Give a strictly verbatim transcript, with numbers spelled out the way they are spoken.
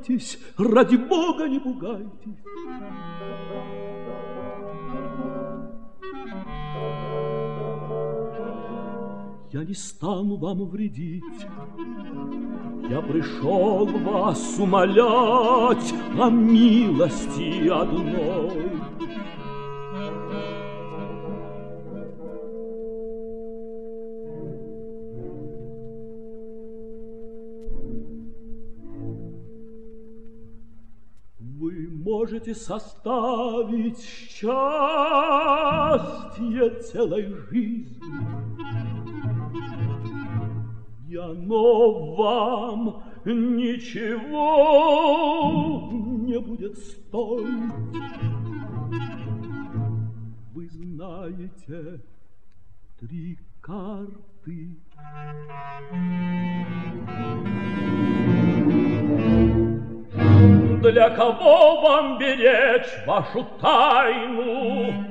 пугайтесь, ради Бога, не пугайтесь. Я не стану вам вредить. Я пришел вас умолять о милости одной. Вы можете составить счастье целой жизни, и оно вам ничего не будет стоить. Вы знаете три карты. Для кого вам беречь вашу тайну?